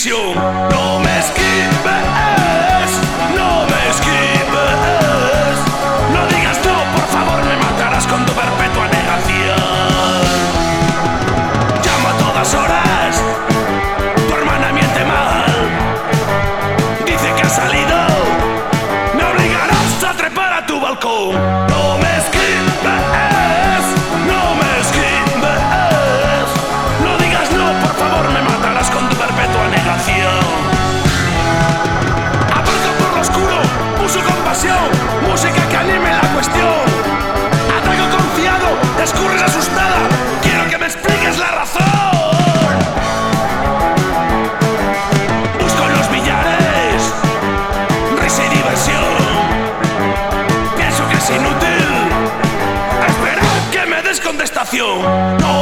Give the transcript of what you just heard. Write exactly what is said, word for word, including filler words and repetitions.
división. No me esquives, no me esquives. No digas no, por favor, me matarás con tu perpetua negación. Llamo a todas horas, tu hermana miente mal. Dice que has salido, me obligarás a trepar a tu balcón. No me esquives, no me esquives. No digas no, por favor, me matarás con tu perpetua negación. Aparco por lo oscuro, uso compasión, música que anime la cuestión. Ataco confiado, escurres asustada, quiero que me expliques la razón. Busco en los billares risa y diversión. Pienso que es inútil esperar que me des contestación. No